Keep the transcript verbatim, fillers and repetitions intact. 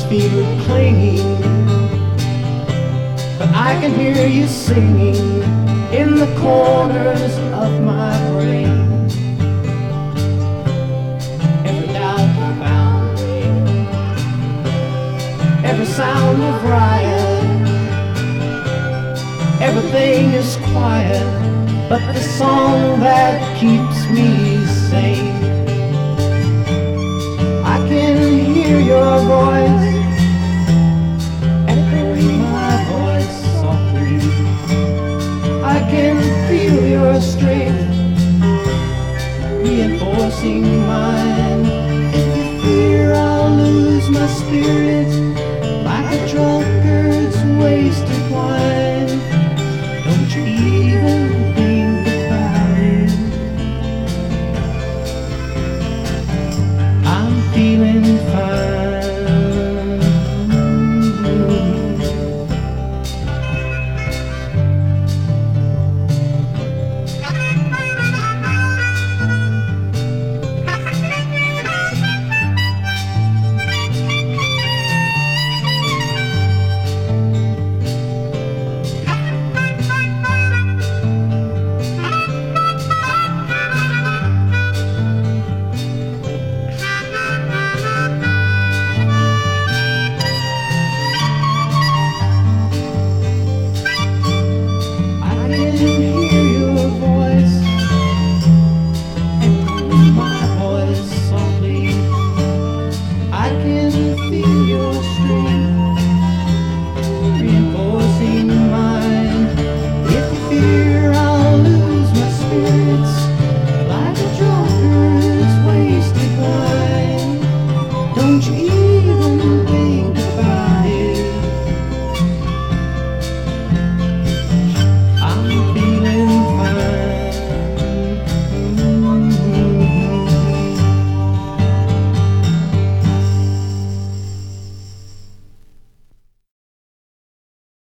fear clinging, but I can hear you singing in the corners of my brain. Every doubt and boundary, every sound of riot, everything is quiet but the song that keeps me sane. I can hear your voice echoing my voice softly. I can feel your strength reinforcing mine. If you fear I'll lose my spirit like a drunkard's wasted wine, don't you even